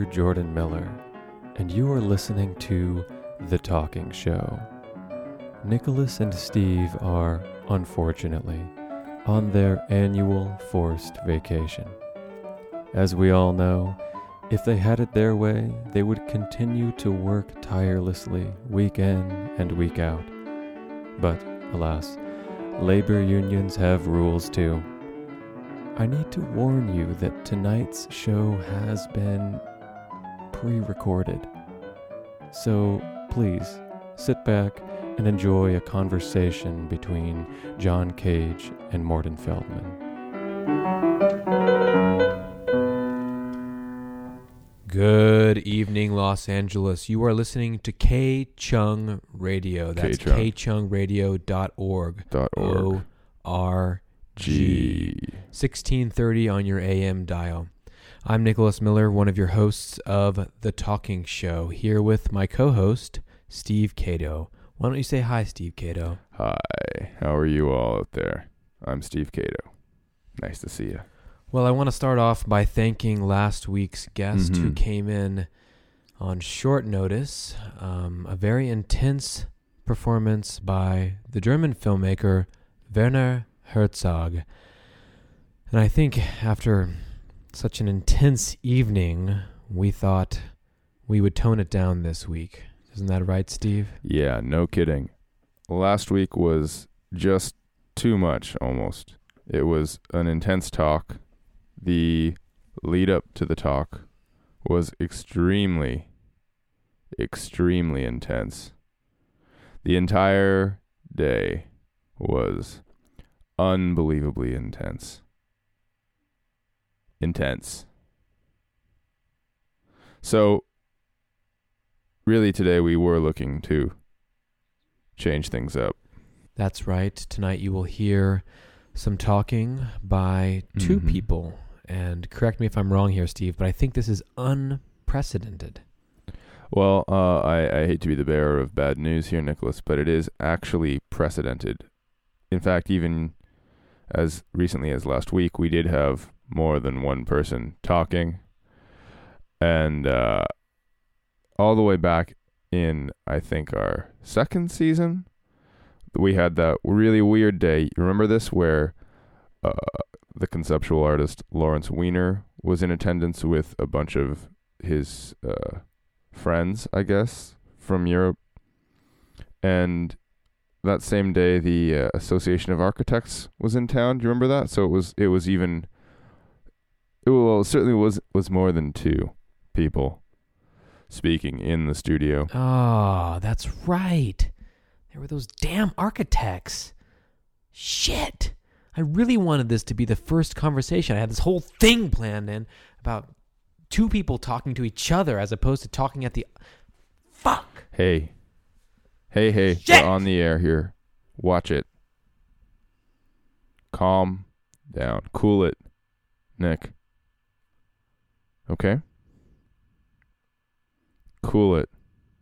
Jordan Miller, and you are listening to The Talking Show. Nicholas and Steve are, unfortunately, on their annual forced vacation. As we all know, if they had it their way, they would continue to work tirelessly week in and week out. But, alas, labor unions have rules too. I need to warn you that tonight's show has been pre-recorded. So please, sit back and enjoy a conversation between John Cage and Morton Feldman. Good evening, Los Angeles. You are listening to K-Chung Radio. That's kchungradio.org. O-R-G. 1630 on your AM dial. I'm Nicholas Miller, one of your hosts of The Talking Show, here with my co-host, Steve Cato. Why don't you say hi, Steve Cato? Hi, how are you all out there? I'm Steve Cato. Nice to see you. Well, I want to start off by thanking last week's guest who came in on short notice. A very intense performance by the German filmmaker Werner Herzog. And I think after such an intense evening, we thought we would tone it down this week. Isn't that right, Steve? Yeah, no kidding. Last week was just too much, almost. It was an intense talk. The lead up to the talk was extremely intense. The entire day was unbelievably intense. So, really today we were looking to change things up. That's right. Tonight you will hear some talking by two people. And correct me if I'm wrong here, Steve, but I think this is unprecedented. Well, I hate to be the bearer of bad news here, Nicholas, but it is actually precedented. In fact, even as recently as last week, we did have more than one person talking. And all the way back in, I think, our second season, we had that really weird day. You remember this? Where the conceptual artist Lawrence Weiner was in attendance with a bunch of his friends, I guess, from Europe. And that same day, the Association of Architects was in town. Do you remember that? So it certainly was more than two people speaking in the studio. Oh, that's right. There were those damn architects. Shit. I really wanted this to be the first conversation. I had this whole thing planned in about two people talking to each other as opposed to talking at the... Fuck. Hey. Shit. We're on the air here. Watch it. Calm down. Cool it, Nick. Okay? Cool it.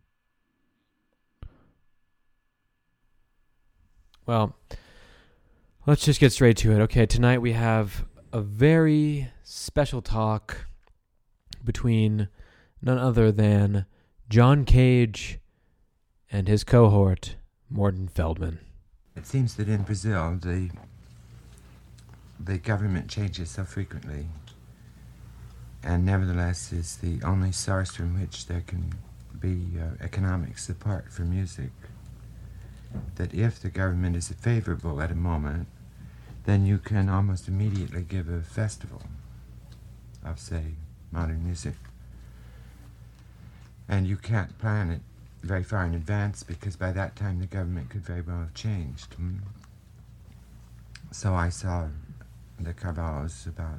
Well, let's just get straight to it. Okay, tonight we have a very special talk between none other than John Cage and his cohort, Morton Feldman. It seems that in Brazil, the government changes so frequently, and nevertheless is the only source from which there can be economic support for music, that if the government is favorable at a moment, then you can almost immediately give a festival of, say, modern music. And you can't plan it very far in advance because by that time the government could very well have changed. So I saw the Carvalhos about,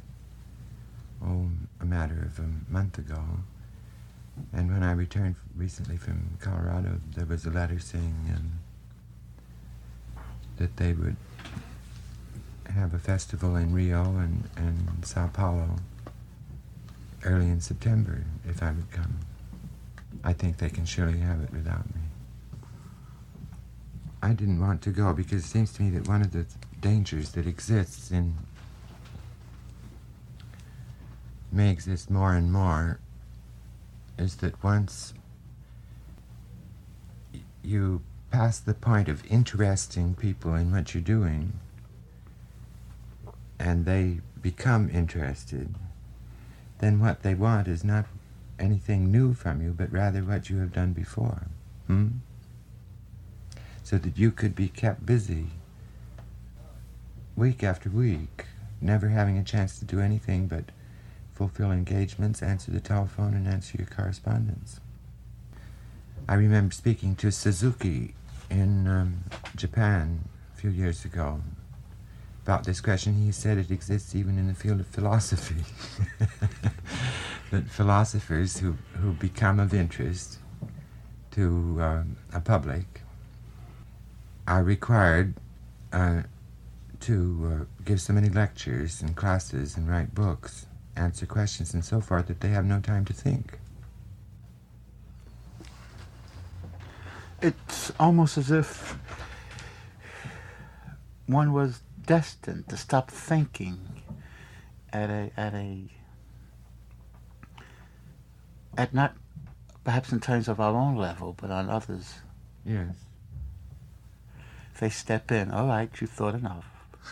a matter of a month ago. And when I returned recently from Colorado, there was a letter saying that they would have a festival in Rio and Sao Paulo early in September if I would come. I think they can surely have it without me. I didn't want to go because it seems to me that one of the dangers that exists may exist more and more is that once you pass the point of interesting people in what you're doing, and they become interested, then what they want is not anything new from you, but rather what you have done before. So that you could be kept busy week after week, never having a chance to do anything but fulfill engagements, answer the telephone, and answer your correspondence. I remember speaking to Suzuki in Japan a few years ago about this question. He said it exists even in the field of philosophy. That philosophers who become of interest to a public are required to give so many lectures and classes and write books, answer questions and so forth, that they have no time to think. It's almost as if one was destined to stop thinking at not perhaps in terms of our own level, but on others. Yes. If they step in, all right, you've thought enough.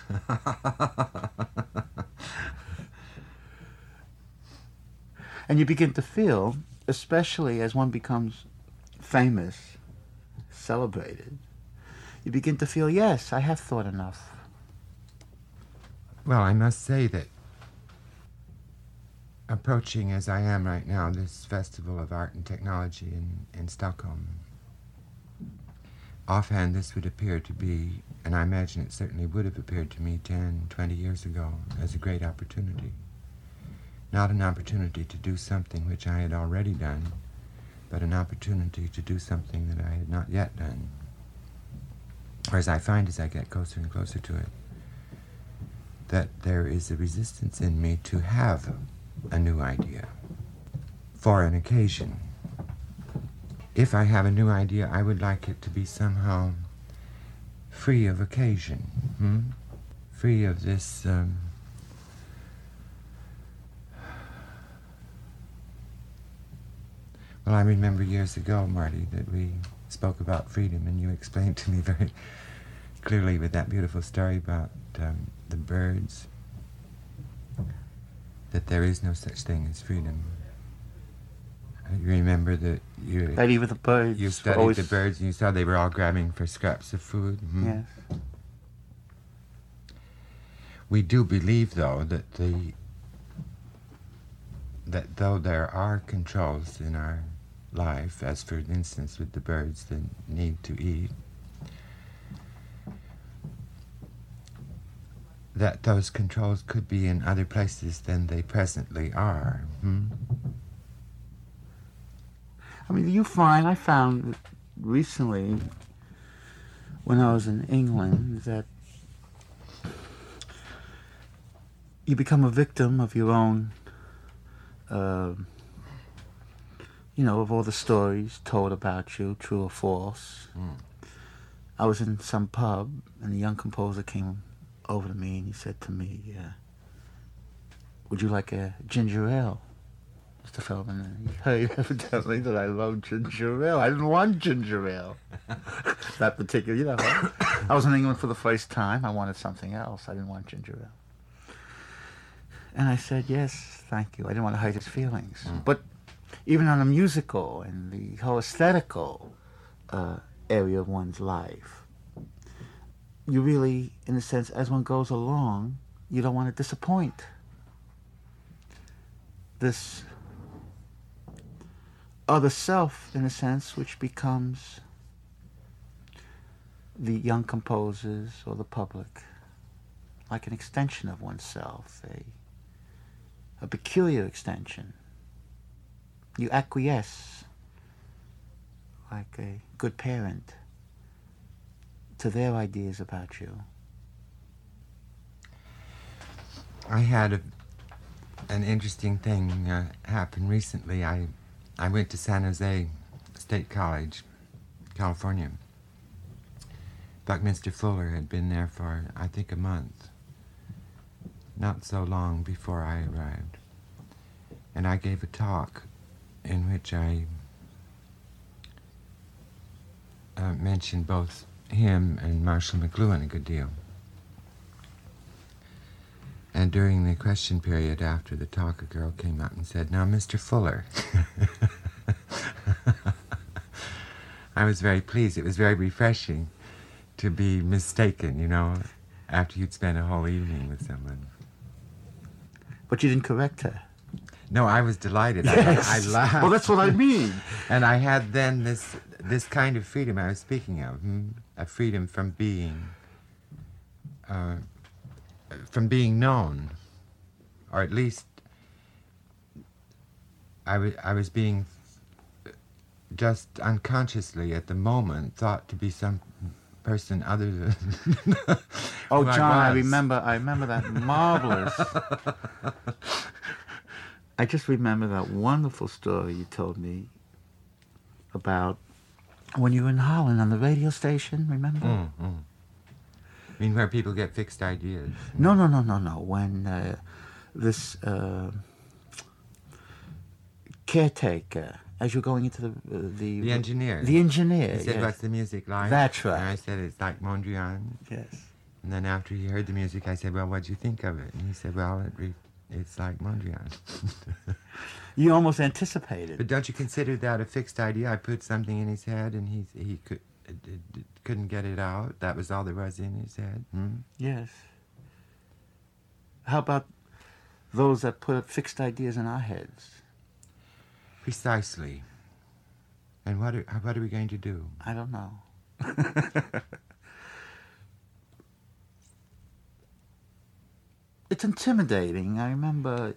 And you begin to feel, especially as one becomes famous, celebrated, you begin to feel, yes, I have thought enough. Well, I must say that approaching as I am right now this Festival of Art and Technology in Stockholm, offhand this would appear to be, and I imagine it certainly would have appeared to me 10, 20 years ago, as a great opportunity. Not an opportunity to do something which I had already done, but an opportunity to do something that I had not yet done. Whereas I find as I get closer and closer to it, that there is a resistance in me to have a new idea for an occasion. If I have a new idea, I would like it to be somehow free of occasion, free of this well, I remember years ago, Marty, that we spoke about freedom, and you explained to me very clearly with that beautiful story about the birds, that there is no such thing as freedom. You remember that That even the birds. you studied the birds and you saw they were all grabbing for scraps of food. Yes. We do believe, though, that though there are controls in our life, as for instance with the birds that need to eat, that those controls could be in other places than they presently are. I mean, I found recently when I was in England that you become a victim of your own, of all the stories told about you, true or false. I was in some pub, and a young composer came over to me, and he said to me, would you like a ginger ale, Mr. Feldman? And he heard evidently that I love ginger ale. I didn't want ginger ale. That particular, I was in England for the first time. I wanted something else. I didn't want ginger ale. And I said, yes, thank you. I didn't want to hurt his feelings. But even on a musical and the whole aesthetical area of one's life, you really, in a sense, as one goes along, you don't want to disappoint this other self, in a sense, which becomes the young composers or the public, like an extension of oneself, a peculiar extension. You acquiesce like a good parent to their ideas about you. I had an interesting thing happen recently. I went to San Jose State College, California. Buckminster Fuller had been there for, I think, a month. Not so long before I arrived. And I gave a talk in which I mentioned both him and Marshall McLuhan a good deal. And during the question period after the talk, a girl came up and said, "Now, Mr. Fuller." I was very pleased. It was very refreshing to be mistaken, you know, after you'd spent a whole evening with someone. But you didn't correct her. No, I was delighted. Yes. I laughed. Well, that's what I mean. And I had then this kind of freedom I was speaking of, a freedom from being known, or at least I was being just unconsciously at the moment thought to be some person other than Oh, who John, I was. remember that marvelous. I just remember that wonderful story you told me about when you were in Holland on the radio station, remember? I mean, where people get fixed ideas. No. When this caretaker, as you're going into The engineer. The engineer, He said, yes. "What's the music like?" That's right. And I said, "It's like Mondrian." Yes. And then after he heard the music, I said, "Well, what'd you think of it?" And he said, "Well, it's like Mondrian." You almost anticipated. But don't you consider that a fixed idea? I put something in his head, and he couldn't get it out. That was all there was in his head. Yes. How about those that put fixed ideas in our heads? Precisely. And what are we going to do? I don't know. It's intimidating. I remember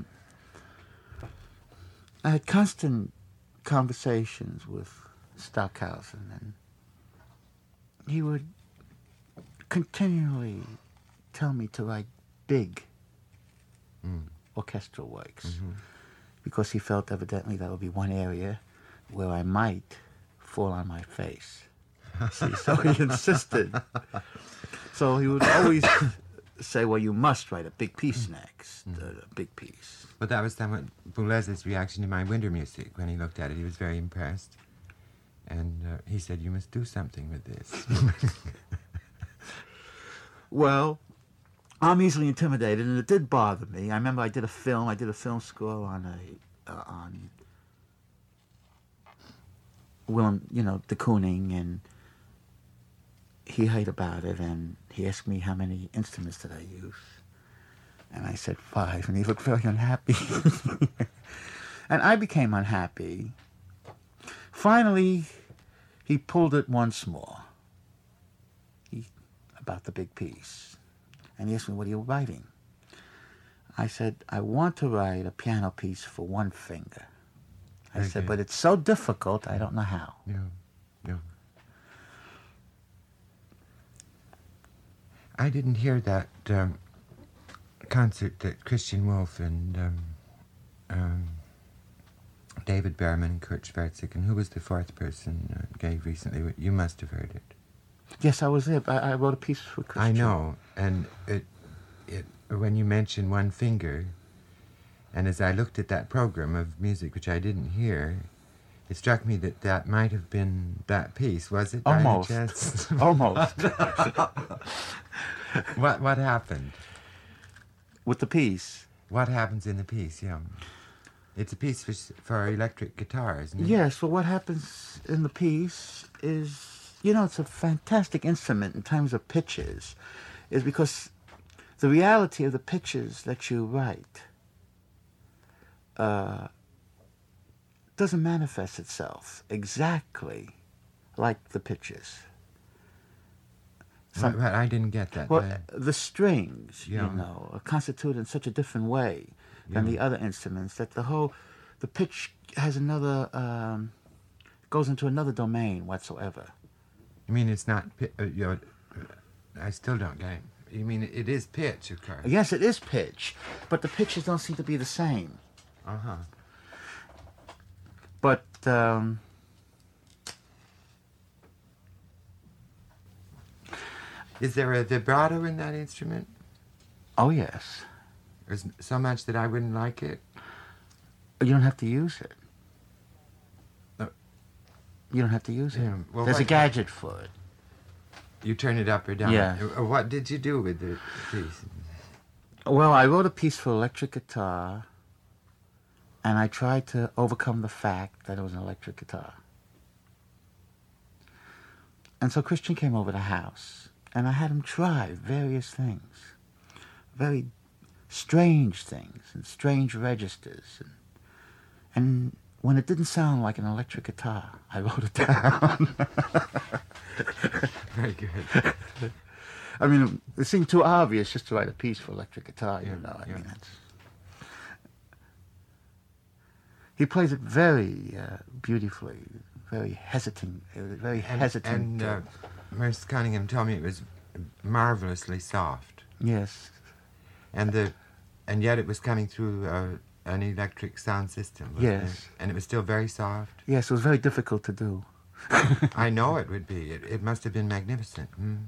I had constant conversations with Stockhausen, and he would continually tell me to write big orchestral works, because he felt evidently that would be one area where I might fall on my face. See, so he insisted. So he would always say, "Well, you must write a big piece next, a big piece." But that was somewhat Boulez's reaction to my winter music. When he looked at it, he was very impressed. And he said, "You must do something with this." Well, I'm easily intimidated, and it did bother me. I remember I did a film score on Willem, de Kooning, and he heard about it, and he asked me how many instruments did I use. And I said 5, and he looked very unhappy. And I became unhappy. Finally, he pulled it once more. About the big piece. And he asked me, "What are you writing?" I said, "I want to write a piano piece for one finger." I said, Okay. "But it's so difficult, I don't know how." No. I didn't hear that concert that Christian Wolff and David Berman and Kurt Schwarzig, and who was the fourth person, gave recently. You must have heard it. Yes, I was there. I wrote a piece for Christian. I know, and it when you mentioned one finger, and as I looked at that program of music, which I didn't hear, it struck me that might have been that piece. Was it? by any Almost. chance? Almost. What happened? With the piece. What happens in the piece? Yeah, it's a piece for electric guitar, isn't it? Yes, well, what happens in the piece is, it's a fantastic instrument in terms of pitches, is because the reality of the pitches that you write doesn't manifest itself exactly like the pitches. What, I didn't get that. Well, the strings, Yeah. are constituted in such a different way than Yeah. the other instruments that the pitch has another, goes into another domain whatsoever. You mean it's not? I still don't get it. You mean it is pitch, of course? Yes, it is pitch, but the pitches don't seem to be the same. Uh-huh. But Is there a vibrato in that instrument? oh yes, Or so much that I wouldn't like it? you don't have to use it. You don't have to use it. Yeah, well, There's a what- gadget for it. You turn it up or down. Yeah. What did you do with the piece? Well, I wrote a piece for electric guitar, and I tried to overcome the fact that it was an electric guitar. And so Christian came over the house, and I had him try various things, very strange things, and strange registers. And when it didn't sound like an electric guitar, I wrote it down. Very good. I mean, it seemed too obvious just to write a piece for electric guitar, you Yeah, know. I yeah. mean, that's... He plays it very beautifully, very hesitant, And Merce Cunningham told me it was marvelously soft, yes. and yet it was coming through an electric sound system. wasn't Yes. it? And it was still very soft. Yes, it was very difficult to do. I know it would be. It must have been magnificent. Mm.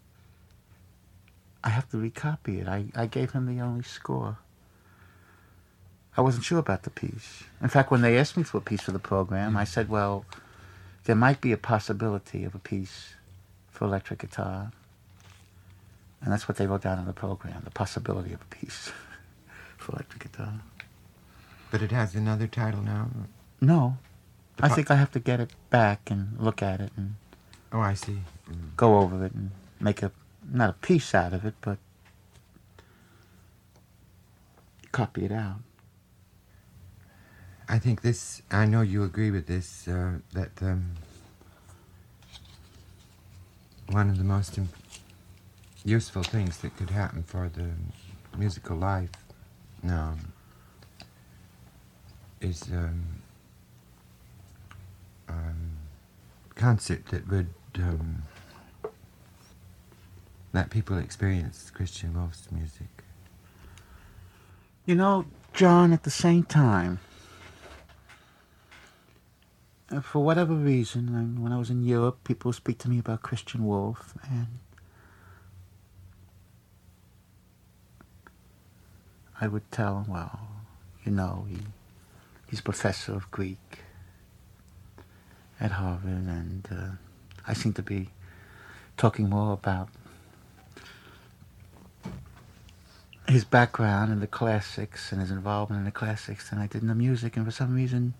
I have to recopy it. I gave him the only score. I wasn't sure about the piece. In fact, when they asked me for a piece for the program, I said, well, there might be a possibility of a piece for electric guitar. And that's what they wrote down in the program, the possibility of a piece for electric guitar. But it has another title now. No. The I po- think I have to get it back and look at it and Oh, I see. Mm. go over it and make not a piece out of it, but copy it out. I think this. I know you agree with this. That one of the most useful things that could happen for the musical life now is concert that would let people experience Christian Wolf's music. You know, John, at the same time, for whatever reason, when I was in Europe, people would speak to me about Christian Wolf, and I would tell them, well, you know, he's professor of Greek at Harvard, and I seem to be talking more about his background in the classics and his involvement in the classics than I did in the music, and for some reason,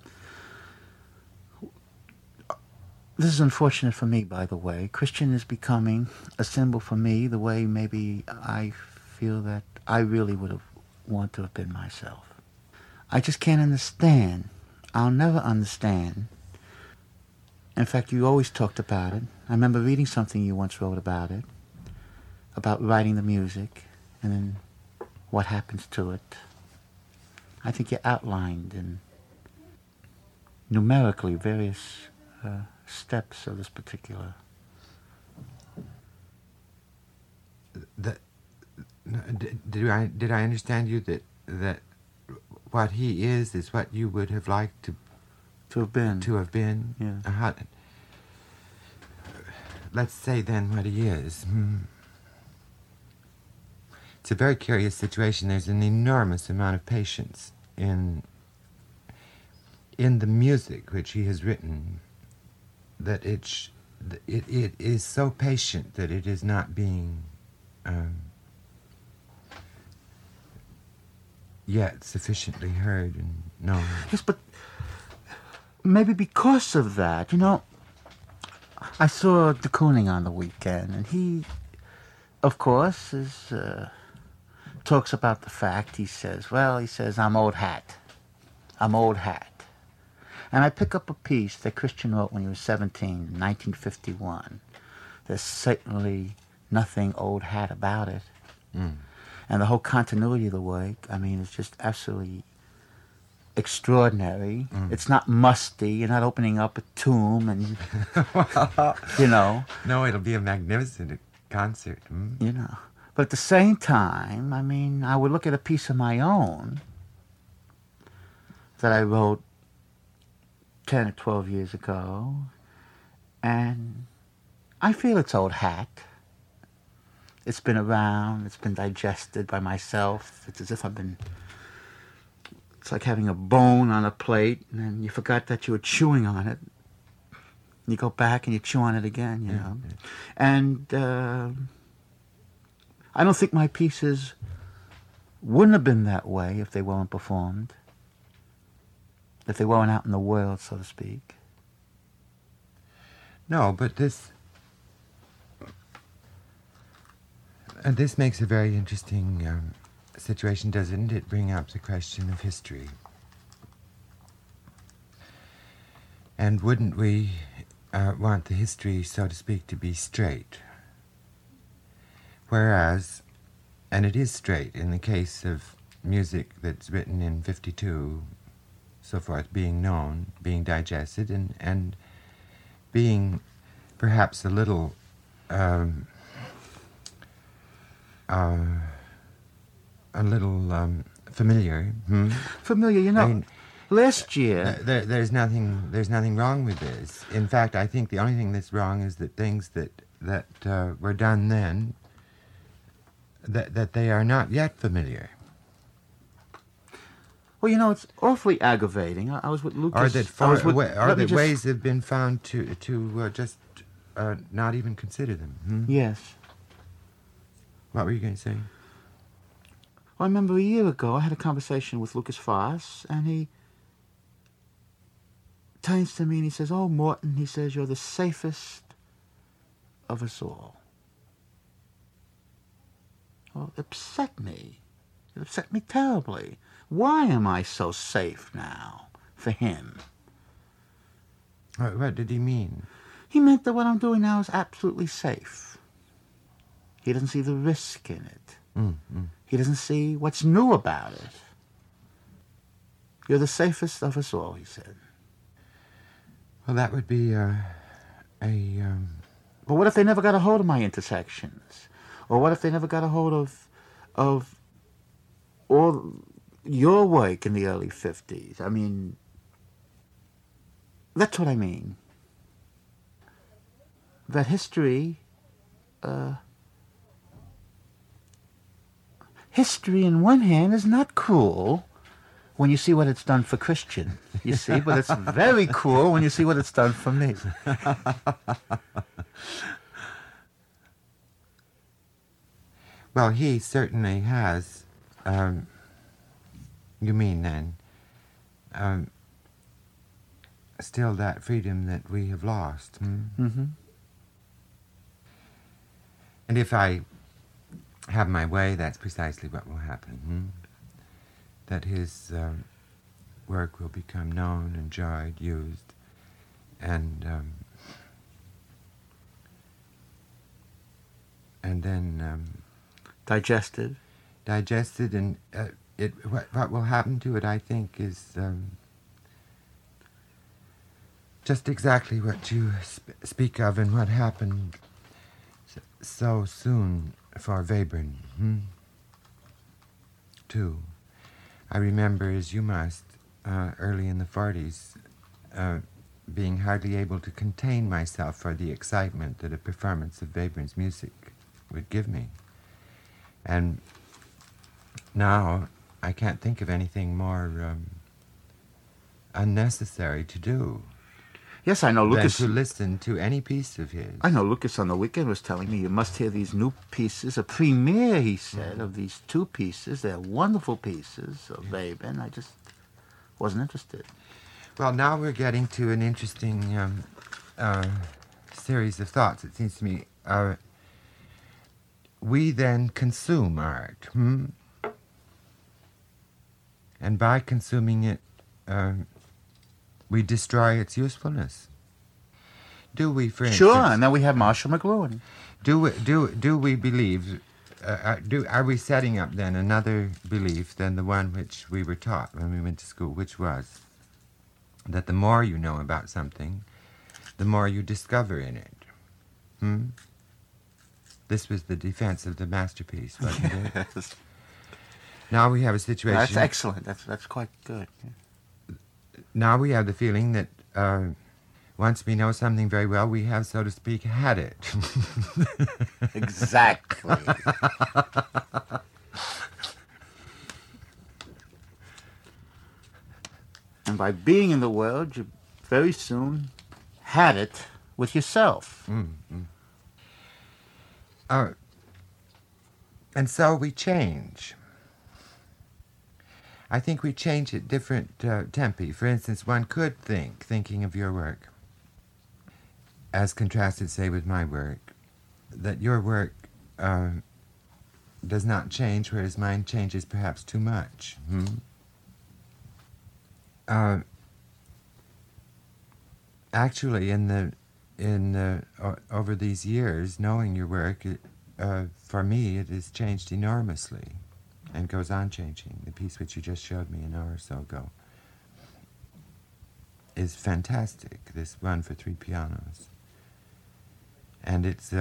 this is unfortunate for me, by the way. Christian is becoming a symbol for me the way maybe I feel that I really would have wanted to have been myself. I just can't understand. I'll never understand. In fact, you always talked about it. I remember reading something you once wrote about it, about writing the music, and then what happens to it. I think you outlined in numerically various steps of this particular. Did I understand you that what he is what you would have liked To have been. to have been? Yeah. Let's say then what he is. It's a very curious situation. There's an enormous amount of patience in the music which he has written, that it is so patient that it is not being yet sufficiently heard and known. Yes, but maybe because of that, you know, I saw de Kooning on the weekend, and he, of course, talks about the fact, he says, I'm old hat. I'm old hat. And I pick up a piece that Christian wrote when he was 17, in 1951. There's certainly nothing old hat about it. Mm. And the whole continuity of the work, I mean, it's just absolutely extraordinary. It's not musty. You're not opening up a tomb and, you know. No, it'll be a magnificent concert. You know. But at the same time, I mean, I would look at a piece of my own that I wrote 10 or 12 years ago, and I feel it's old hat. It's been around, it's been digested by myself. It's as if it's like having a bone on a plate, and then you forgot that you were chewing on it. You go back and you chew on it again, you know. Yeah. And I don't think my pieces wouldn't have been that way if they weren't performed, if they weren't out in the world, so to speak. No, but this makes a very interesting situation, doesn't it? Bring up the question of history. And wouldn't we want the history, so to speak, to be straight? Whereas, and it is straight in the case of music that's written in 52, so forth, being known, being digested, and being perhaps a little familiar. Familiar, you know. I mean, last year, there's nothing wrong with this. In fact, I think the only thing that's wrong is that things that were done then, that they are not yet familiar. well, you know, it's awfully aggravating. I was with Lucas. Or that just- ways have been found to just not even consider them. Yes. What were you going to say? Well, I remember a year ago I had a conversation with Lucas Foss, and he turns to me and he says, "Oh, Morton," he says, "you're the safest of us all." Well, it upset me. It upset me terribly. Why am I so safe now for him? What did he mean? He meant that what I'm doing now is absolutely safe. He doesn't see the risk in it. He doesn't see what's new about it. You're the safest of us all, he said. Well, that would be But what if they never got a hold of my intersections? Or what if they never got a hold of all your work in the early 50s? I mean, that's what I mean. That history, history in one hand is not cruel when you see what it's done for Christian, you see, but it's very cruel when you see what it's done for me. Well, he certainly has. You mean then? Still that freedom that we have lost. Mm-hmm. And if I have my way, that's precisely what will happen. That his work will become known, enjoyed, used, and then Digested. and what will happen to it, I think, is just exactly what you speak of and what happened so soon for Webern, too. I remember, as you must, early in the 40s, being hardly able to contain myself for the excitement that a performance of Webern's music would give me. And now I can't think of anything more unnecessary to do Yes, I know Lucas. than to listen to any piece of his. I know Lucas on the weekend was telling me you must hear these new pieces, a premiere, he said, of these two pieces. They're wonderful pieces of Webern. I just wasn't interested. Well, now we're getting to an interesting series of thoughts, it seems to me. We then consume art, and by consuming it, we destroy its usefulness. Do we, for instance? Sure, and then we have Marshall McLuhan. Do we believe? Are we setting up then another belief than the one which we were taught when we went to school, which was that the more you know about something, the more you discover in it? This was the defense of the masterpiece, wasn't it? Yes. Now we have a situation. That's excellent. That's quite good. Yeah. Now we have the feeling that once we know something very well, we have, so to speak, had it. Exactly. And by being in the world, you very soon had it with yourself. And so we change. I think we change at different tempi. For instance, one could thinking of your work, as contrasted, say, with my work, that your work does not change, whereas mine changes perhaps too much. Actually, over these years, knowing your work, for me, it has changed enormously, and goes on changing. The piece which you just showed me an hour or so ago is fantastic. This one for 3 pianos, and it's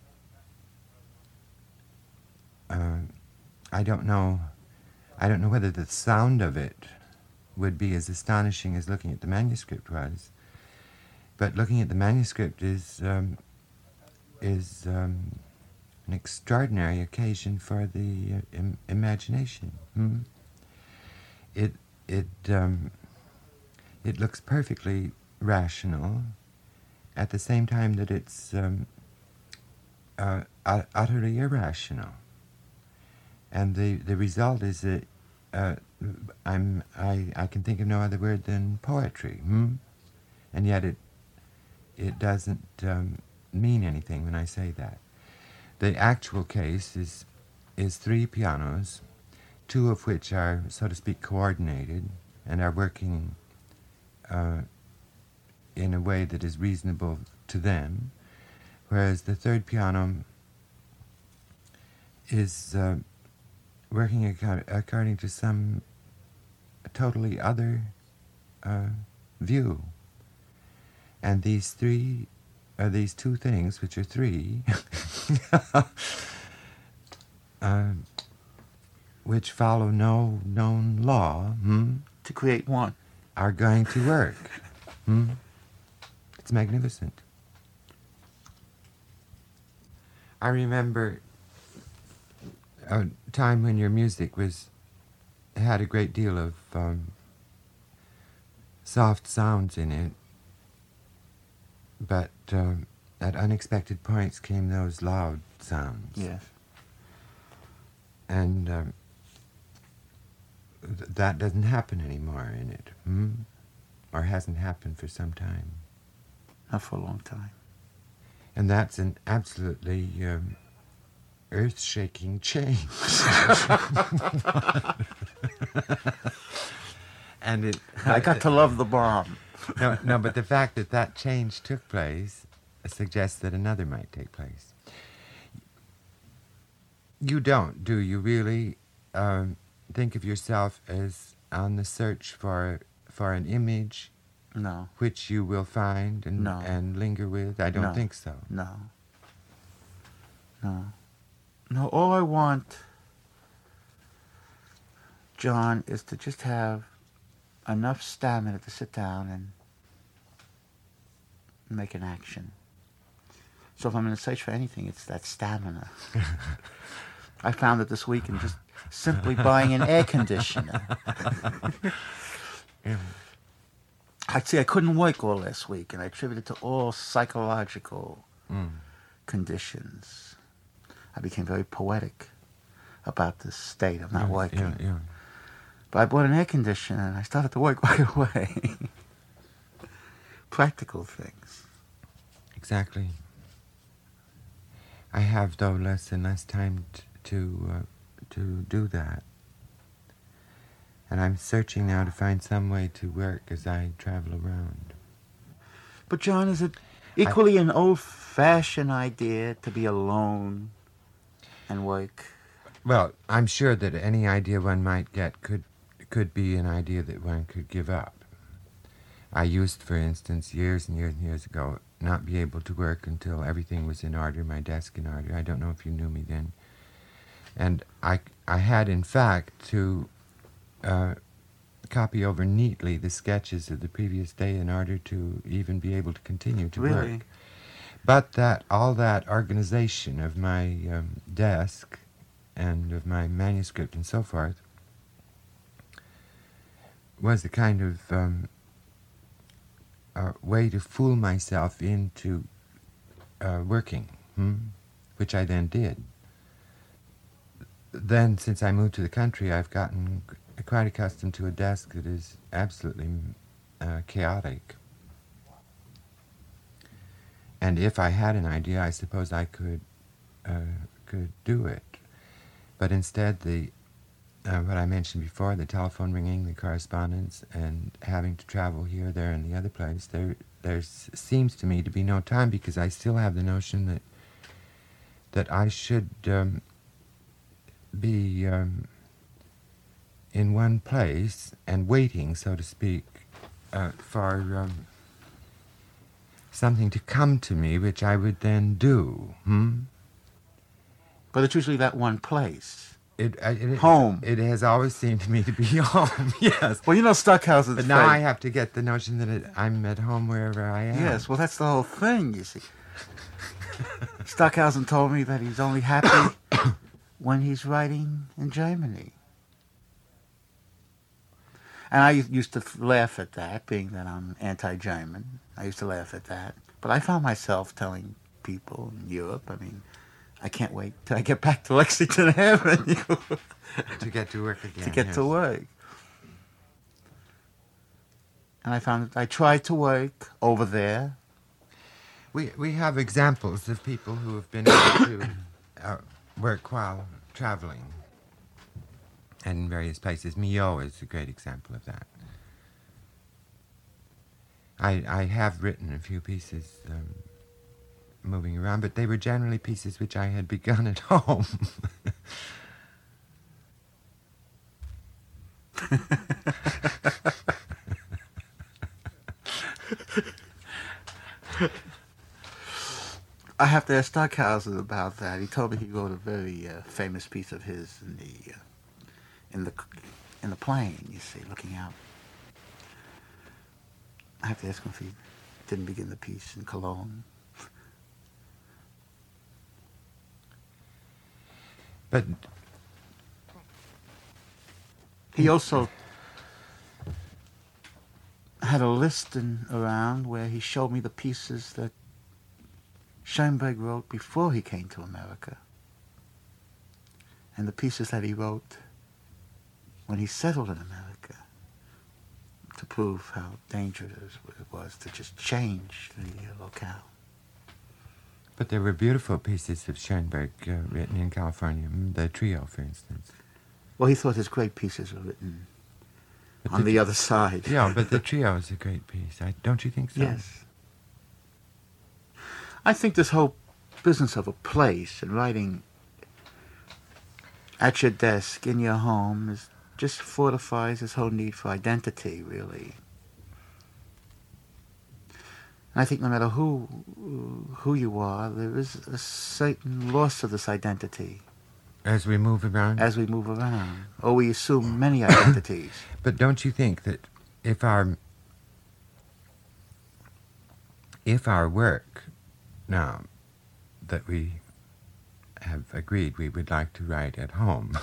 I don't know whether the sound of it would be as astonishing as looking at the manuscript was, but looking at the manuscript is an extraordinary occasion for the imagination. It looks perfectly rational, at the same time that it's utterly irrational. And the result is that I can think of no other word than poetry. And yet it doesn't mean anything when I say that. The actual case is 3 pianos, 2 of which are, so to speak, coordinated and are working in a way that is reasonable to them, whereas the 3rd piano is working according to some totally other view. And these 2 things, which are 3, which follow no known law, To create one. are going to work. It's magnificent. I remember a time when your music had a great deal of soft sounds in it, but at unexpected points came those loud sounds. Yes. And that doesn't happen anymore in it, or hasn't happened for some time. Not for a long time. And that's an absolutely earth-shaking change. And I got to love the bomb. No, but the fact that change took place suggests that another might take place. You don't, do you really think of yourself as on the search for an image? No. Which you will find and linger with? I don't think so. No. All I want, John, is to just have enough stamina to sit down and make an action. So if I'm in a search for anything, it's that stamina. I found it this week in just simply buying an air conditioner. I'd say I couldn't work all last week, and I attribute it to all psychological conditions. I became very poetic about this state of not working. Yeah. But I bought an air conditioner, and I started to work right away. Practical things. Exactly. I have, though, less and less time to do that. And I'm searching now to find some way to work as I travel around. But, John, is it equally an old-fashioned idea to be alone and work? Well, I'm sure that any idea one might get could be an idea that one could give up. I used, for instance, years and years and years ago, not be able to work until everything was in order, my desk in order. I don't know if you knew me then. And I had, in fact, to copy over neatly the sketches of the previous day in order to even be able to continue to work. But all that organization of my desk and of my manuscript and so forth was a kind of way to fool myself into working, which I then did. Then, since I moved to the country, I've gotten quite accustomed to a desk that is absolutely chaotic. And if I had an idea, I suppose I could do it. But instead, what I mentioned before, the telephone ringing, the correspondence, and having to travel here, there, and the other place, there seems to me to be no time, because I still have the notion that I should be in one place and waiting, so to speak, for something to come to me, which I would then do. But it's usually that one place. Home. It has always seemed to me to be home, yes. Well, you know Stockhausen's But now I have to get the notion that I'm at home wherever I am. Yes, well, that's the whole thing, you see. Stockhausen told me that he's only happy when he's writing in Germany. And I used to laugh at that, being that I'm anti-German. I used to laugh at that. But I found myself telling people in Europe, I mean, I can't wait till I get back to Lexington Avenue. To get to work again. To get to work. And I found that I tried to work over there. We have examples of people who have been able to work while traveling. And in various places. Millot is a great example of that. I have written a few pieces moving around, but they were generally pieces which I had begun at home. I have to ask Stockhausen about that. He told me he wrote a very famous piece of his in the plane, you see, looking out. I have to ask him if he didn't begin the piece in Cologne. But he also had a list around where he showed me the pieces that Schoenberg wrote before he came to America, and the pieces that he wrote when he settled in America, to prove how dangerous it was to just change the locale. But there were beautiful pieces of Schoenberg written in California, the trio, for instance. Well, he thought his great pieces were written on the other side. Yeah, but the trio is a great piece. Don't you think so? Yes. I think this whole business of a place and writing at your desk in your home just fortifies this whole need for identity, really. And I think no matter who you are, there is a certain loss of this identity. As we move around? As we move around. Or we assume many identities. But don't you think that if our work, now that we have agreed we would like to write at home,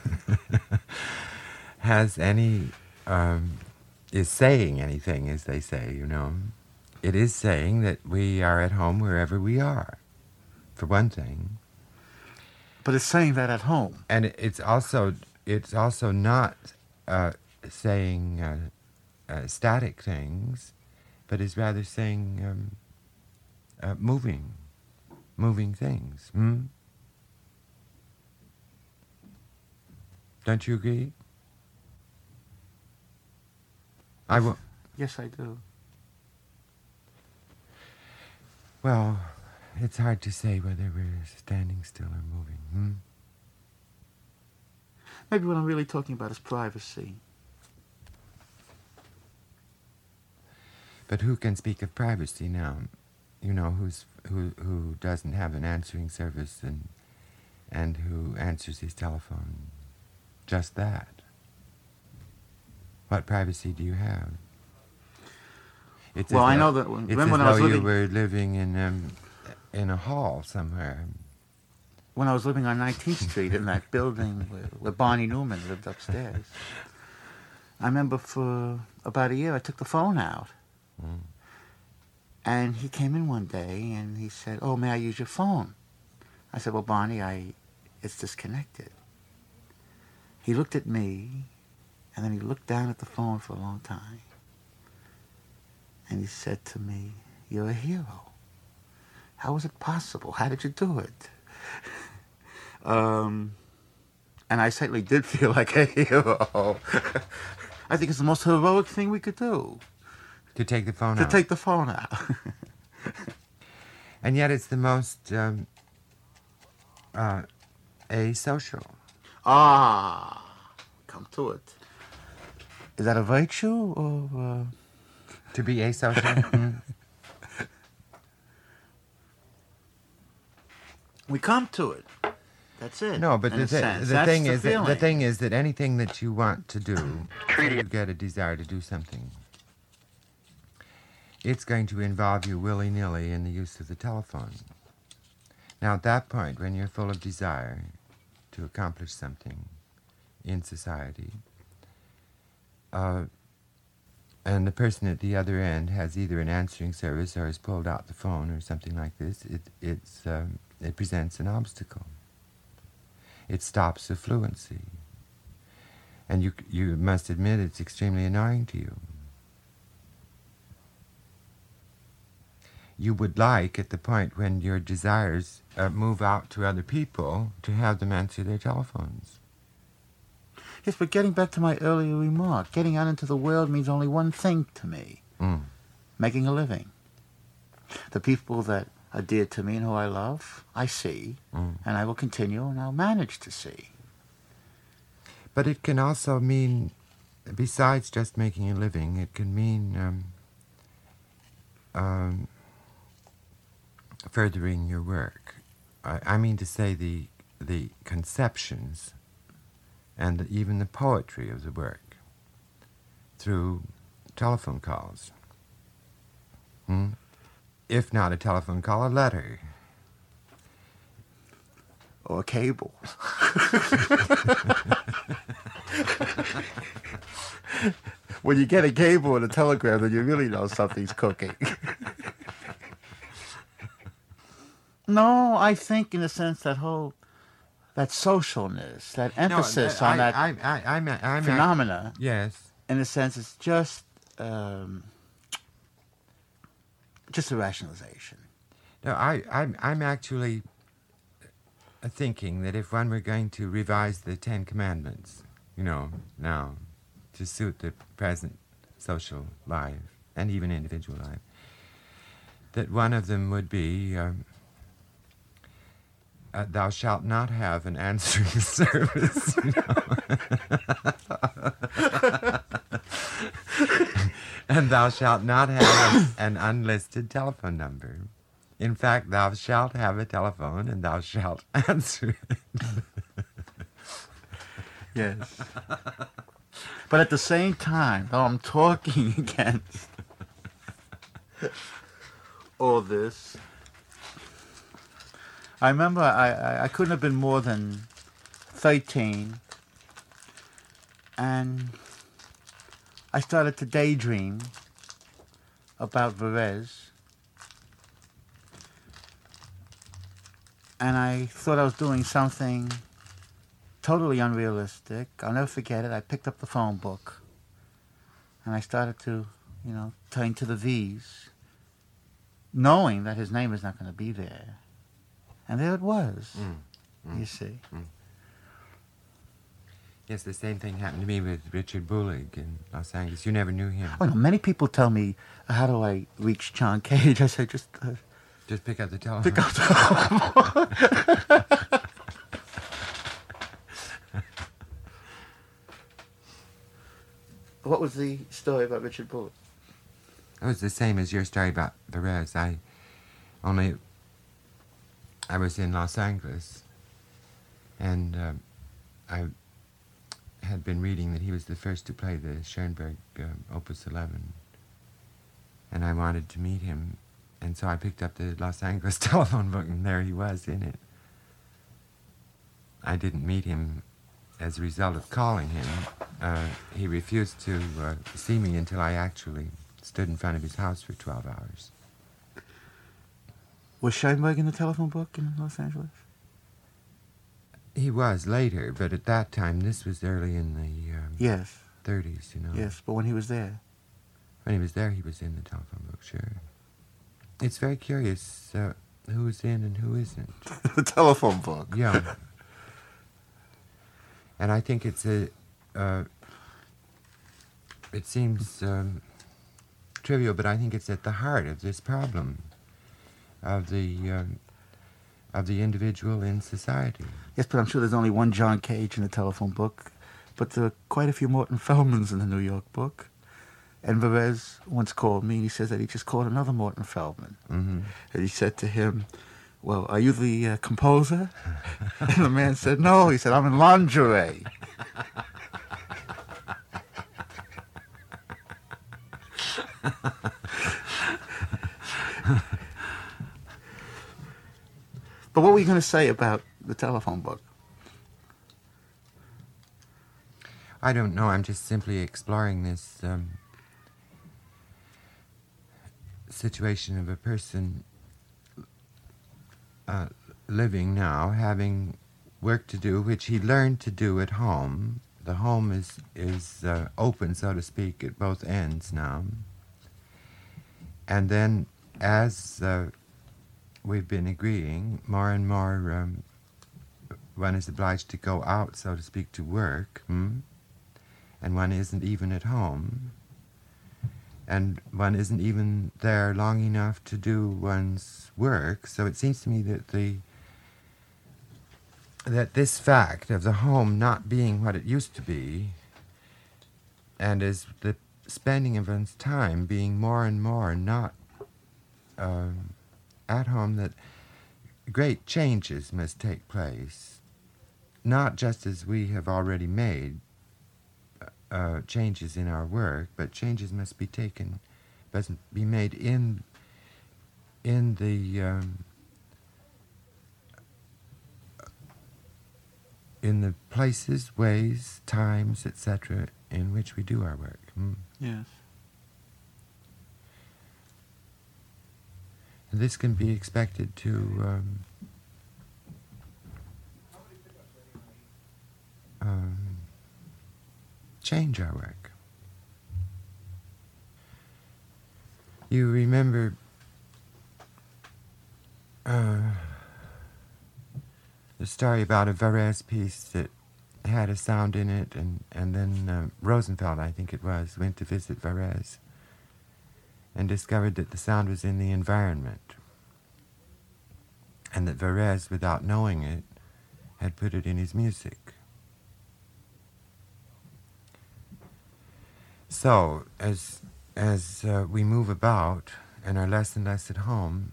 has any, is saying anything, as they say, it is saying that we are at home wherever we are, for one thing. But it's saying that at home. And it's also not saying static things, but is rather saying moving things. Don't you agree? Yes, I do. Well, it's hard to say whether we're standing still or moving. Maybe what I'm really talking about is privacy. But who can speak of privacy now? Who doesn't have an answering service and who answers his telephone? Just that. What privacy do you have? Well, I know that when I was living, you were living in a hall somewhere. When I was living on 19th Street in that building where Barney Newman lived upstairs, I remember for about a year I took the phone out. And he came in one day and he said, "Oh, may I use your phone?" I said, "Well, Barney, it's disconnected." He looked at me, and then he looked down at the phone for a long time. And he said to me, "You're a hero. How was it possible? How did you do it?" And I certainly did feel like a hero. I think it's the most heroic thing we could do. To take the phone To out. take the phone out. And yet it's the most asocial. Come to it. Is that a virtue or... To be asocial? We come to it. That's it. No, but in a sense. the That's thing the is that, the feeling. thing is that anything that you want to do, you get a desire to do something, it's going to involve you willy-nilly in the use of the telephone. Now, at that point, when you're full of desire to accomplish something in society, and the person at the other end has either an answering service or has pulled out the phone or something like this, it presents an obstacle. It stops the fluency. And you must admit it's extremely annoying to you. You would like, at the point when your desires move out to other people, to have them answer their telephones. Yes, but getting back to my earlier remark, getting out into the world means only one thing to me. Making a living. The people that are dear to me and who I love, I see, and I will continue, and I'll manage to see. But it can also mean, besides just making a living, it can mean furthering your work. I mean to say the conceptions and even the poetry of the work through telephone calls. If not a telephone call, a letter. Or a cable. When you get a cable and a telegram, then you really know something's cooking. No, I think in a sense that socialness, that emphasis on that phenomena, yes. in a sense, it's just a rationalization. No, I'm actually thinking that if one were going to revise the Ten Commandments, now, to suit the present social life and even individual life, that one of them would be, thou shalt not have an answering service, and thou shalt not have an unlisted telephone number. In fact, thou shalt have a telephone and thou shalt answer it. Yes. But at the same time, though I'm talking against all this, I remember I couldn't have been more than 13, and I started to daydream about Varese, and I thought I was doing something totally unrealistic. I'll never forget it. I picked up the phone book, and I started to, turn to the V's, knowing that his name is not going to be there. And there it was, you see. Yes, the same thing happened to me with Richard Bullig in Los Angeles. You never knew him. Oh, no, many people tell me, how do I reach John Cage? I say, just pick up the telephone. pick up the phone. What was the story about Richard Bullig? It was the same as your story about Varese. I was in Los Angeles, and I had been reading that he was the first to play the Schoenberg Opus 11, and I wanted to meet him, and so I picked up the Los Angeles telephone book, and there he was in it. I didn't meet him as a result of calling him. He refused to see me until I actually stood in front of his house for 12 hours. Was Scheinberg in the telephone book in Los Angeles? He was later, but at that time, this was early in the Yes. 30s, you know. Yes, but when he was there. When he was there, he was in the telephone book, sure. It's very curious who's in and who isn't. The telephone book. Yeah. And I think it's it seems trivial, but I think it's at the heart of this problem of the individual in society. Yes, but I'm sure there's only one John Cage in the telephone book, but there are quite a few Morton Feldmans in the New York book. And Varese once called me, and he says that he just called another Morton Feldman. Mm-hmm. And he said to him, well, are you the composer? And the man said, no. He said, I'm in lingerie. But what were you going to say about the telephone book? I don't know. I'm just simply exploring this situation of a person living now, having work to do, which he learned to do at home. The home is open, so to speak, at both ends now. And then, as we've been agreeing, more and more one is obliged to go out, so to speak, to work, and one isn't even at home, and one isn't even there long enough to do one's work. So it seems to me that that this fact of the home not being what it used to be, and as the spending of one's time being more and more not at home, that great changes must take place, not just as we have already made changes in our work, but changes must be made in the places, ways, times, etc., in which we do our work. Yes. And this can be expected to change our work. You remember the story about a Varese piece that had a sound in it, and then Rosenfeld, I think it was, went to visit Varese and discovered that the sound was in the environment, and that Varese, without knowing it, had put it in his music. So, as we move about and are less and less at home,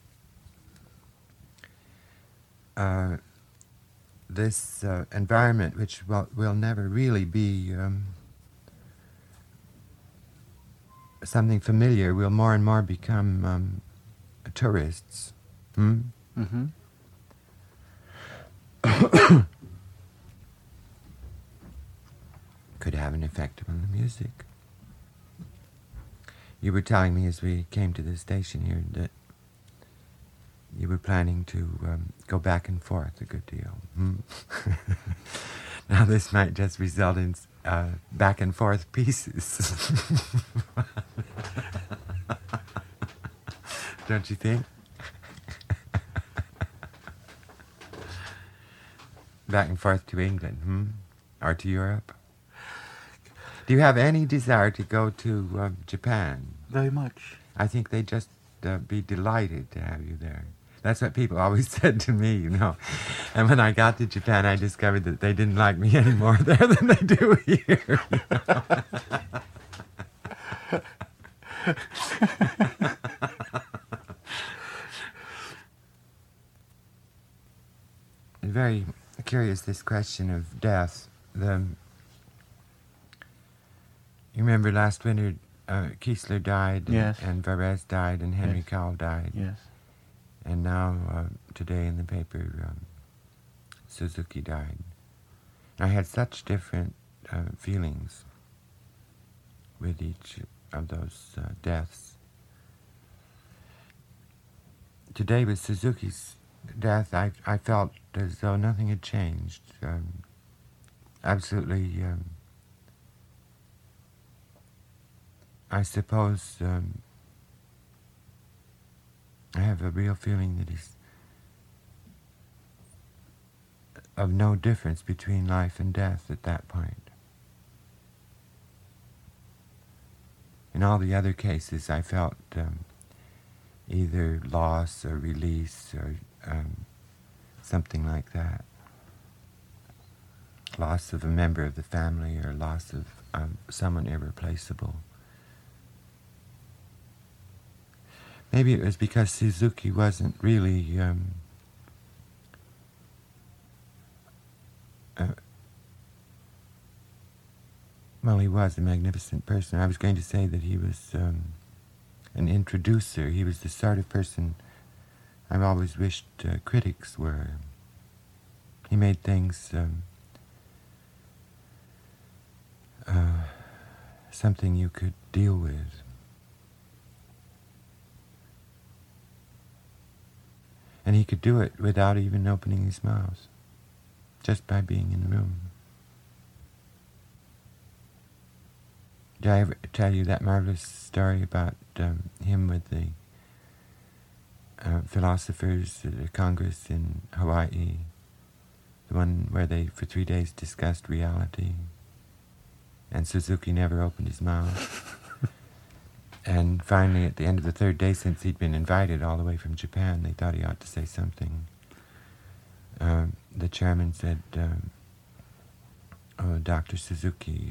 this environment, which will never really be something familiar, will more and more become tourists. Mm-hmm. Could have an effect on the music. You were telling me as we came to the station here that you were planning to go back and forth a good deal. Now this might just result in back and forth pieces. Don't you think? Back and forth to England, or to Europe? Do you have any desire to go to Japan? Very much. I think they'd just be delighted to have you there. That's what people always said to me, you know. And when I got to Japan, I discovered that they didn't like me any more there than they do here. You know? Very curious, this question of death. You remember last winter, Kiesler died, yes. and Varese died, and Henry Yes. Cowell died. Yes. And now, today in the paper, Suzuki died. I had such different feelings with each of those deaths. today with Suzuki's death, I felt as though nothing had changed. Absolutely, I suppose I have a real feeling that he's of no difference between life and death at that point. In all the other cases, I felt either loss or release or something like that. Loss of a member of the family or loss of someone irreplaceable. Maybe it was because Suzuki wasn't really well, he was a magnificent person. I was going to say that he was an introducer. He was the sort of person I've always wished critics were. He made things something you could deal with. And he could do it without even opening his mouth, just by being in the room. Did I ever tell you that marvelous story about him with the philosophers at a Congress in Hawaii? The one where they, for 3 days, discussed reality. And Suzuki never opened his mouth. And finally, at the end of the 3rd day, since he'd been invited all the way from Japan, they thought he ought to say something. The chairman said, "Oh, Dr. Suzuki,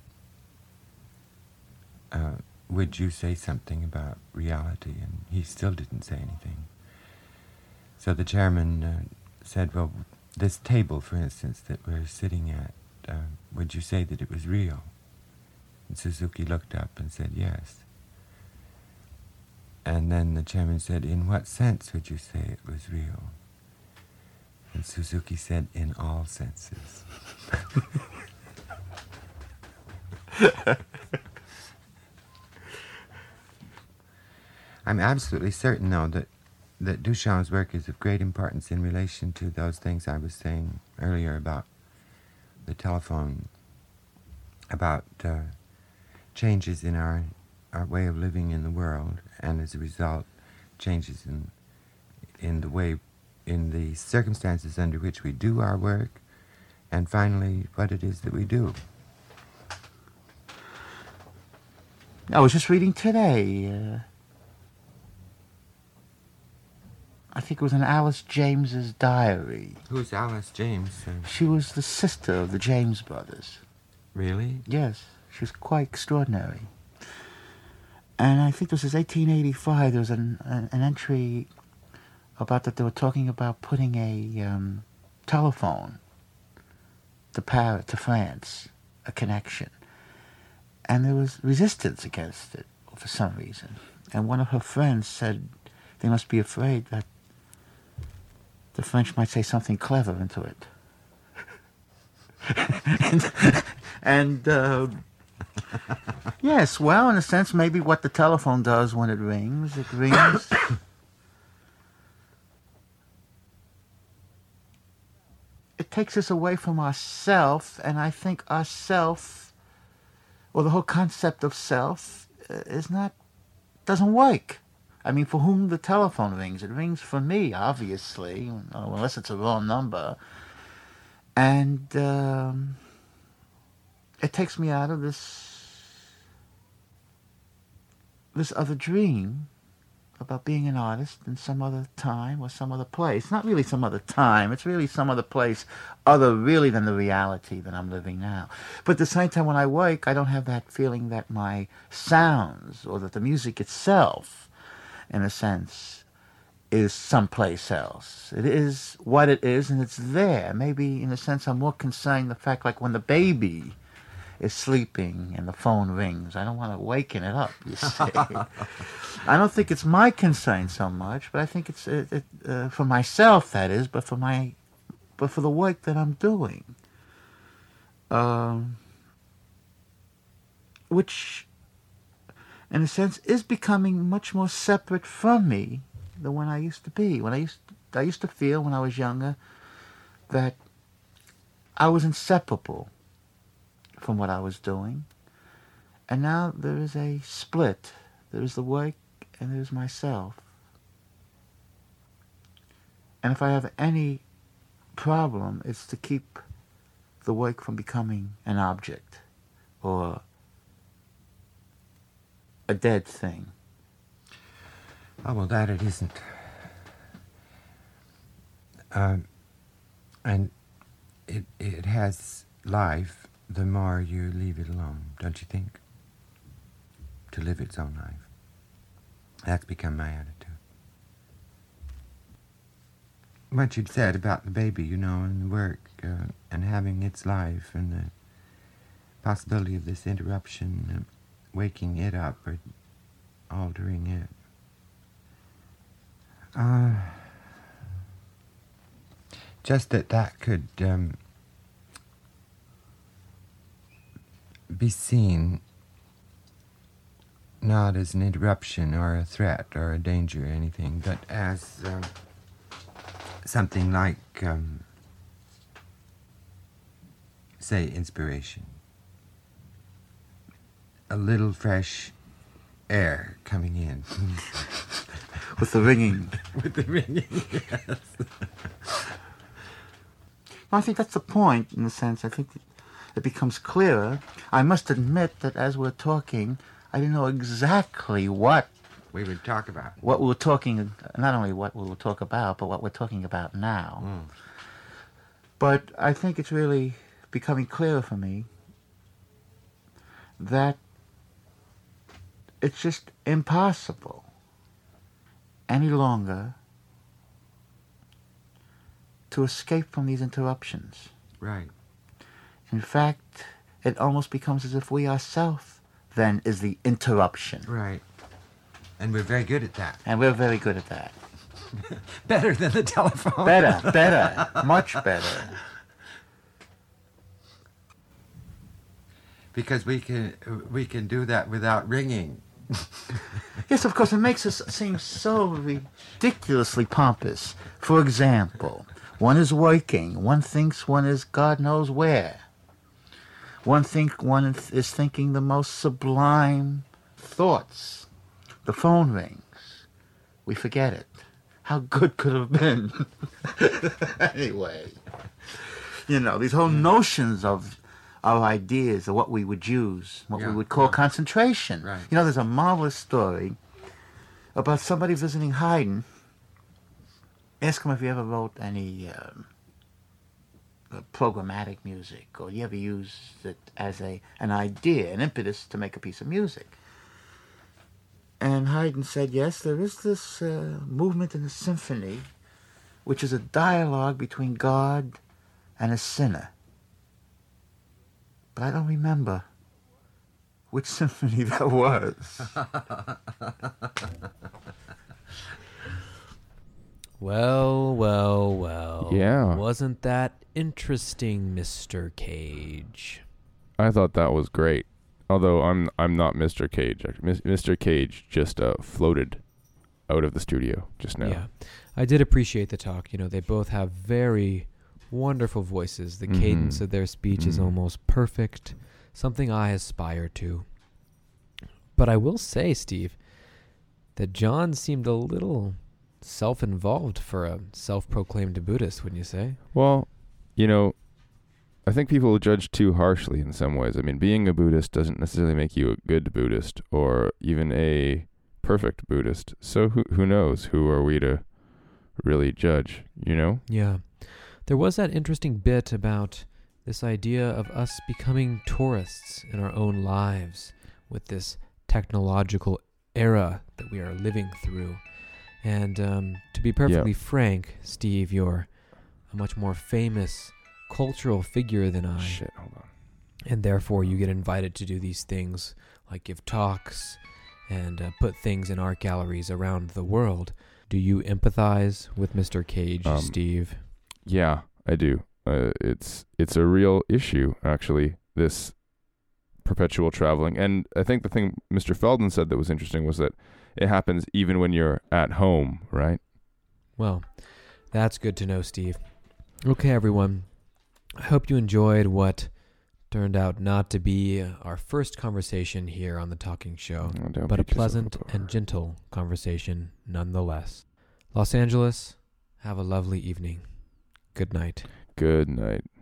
would you say something about reality?" And he still didn't say anything. So the chairman said, "Well, this table, for instance, that we're sitting at, would you say that it was real?" And Suzuki looked up and said, "Yes." And then the chairman said, "In what sense would you say it was real?" And Suzuki said, "In all senses." I'm absolutely certain, though, that Duchamp's work is of great importance in relation to those things I was saying earlier about the telephone, about changes in our way of living in the world, and as a result, changes in the circumstances under which we do our work, and finally, what it is that we do. I was just reading today, I think it was in Alice James's diary. Who's Alice James? She was the sister of the James brothers. Really? Yes, she was quite extraordinary. And I think this is 1885. There was an entry about that they were talking about putting a telephone to France, a connection. And there was resistance against it for some reason. And one of her friends said they must be afraid that the French might say something clever into it. and yes, well, in a sense, maybe what the telephone does when it rings, it takes us away from ourself, and I think ourself, or the whole concept of self, doesn't work. I mean, for whom the telephone rings? It rings for me, obviously, unless it's a wrong number. And it takes me out of this other dream about being an artist in some other time or some other place. Not really some other time. It's really some other place other really than the reality that I'm living now. But at the same time, when I wake, I don't have that feeling that my sounds or that the music itself, in a sense, is someplace else. It is what it is, and it's there. Maybe, in a sense, I'm more concerned the fact, like when the baby is sleeping and the phone rings, I don't want to waken it up, you see. I don't think it's my concern so much, but I think it's for myself, that is, but for the work that I'm doing, which, in a sense, is becoming much more separate from me the one I used to be. I used to feel when I was younger that I was inseparable from what I was doing. And now there is a split. There is the work and there is myself. And if I have any problem, it's to keep the work from becoming an object or a dead thing. Oh, well, that it isn't. And it has life the more you leave it alone, don't you think? To live its own life. That's become my attitude. What you'd said about the baby, you know, and the work, and having its life, and the possibility of this interruption, waking it up or altering it. Just that could be seen not as an interruption or a threat or a danger or anything, but as something like, say, inspiration. A little fresh air coming in. With the ringing. With the ringing, yes. I think that's the point, in a sense. I think it becomes clearer. I must admit that as we're talking, I didn't know exactly what we would talk about. What we were talking, not only what we will talk about, but what we're talking about now. But I think it's really becoming clearer for me that it's just impossible any longer to escape from these interruptions. Right. In fact, it almost becomes as if we ourselves then is the interruption. Right. And we're very good at that. And we're very good at that. Better than the telephone. Better, much better. Because we can do that without ringing. Yes, of course, it makes us seem so ridiculously pompous. For example, one is working. One thinks one is God knows where. One is thinking the most sublime thoughts. The phone rings. We forget it. How good could it have been? Anyway, you know, these whole notions of our ideas of what we would use, what we would call concentration. Right. You know, there's a marvelous story about somebody visiting Haydn. Ask him if he ever wrote any programmatic music, or you ever used it as an idea, an impetus to make a piece of music. And Haydn said, yes, there is this movement in the symphony, which is a dialogue between God and a sinner. But I don't remember which symphony that was. Well. Yeah. Wasn't that interesting, Mr. Cage? I thought that was great. Although I'm not Mr. Cage. Mr. Cage just floated out of the studio just now. Yeah. I did appreciate the talk. You know, they both have very wonderful voices. The cadence of their speech is almost perfect, something I aspire to. But I will say, Steve, that John seemed a little self-involved for a self-proclaimed Buddhist, wouldn't you say? Well, you know, I think people judge too harshly in some ways. I mean, being a Buddhist doesn't necessarily make you a good Buddhist or even a perfect Buddhist. So who knows? Who are we to really judge, you know? Yeah. There was that interesting bit about this idea of us becoming tourists in our own lives with this technological era that we are living through. And to be perfectly frank, Steve, you're a much more famous cultural figure than I. Shit, hold on. And therefore you get invited to do these things like give talks and put things in art galleries around the world. Do you empathize with Mr. Cage, Steve? Yeah, I do. It's a real issue, actually, this perpetual traveling. And I think the thing Mr. Feldman said that was interesting was that it happens even when you're at home, right? Well, that's good to know, Steve. Okay, everyone. I hope you enjoyed what turned out not to be our first conversation here on The Talking Show, but a pleasant and gentle conversation nonetheless. Los Angeles, have a lovely evening. Good night. Good night.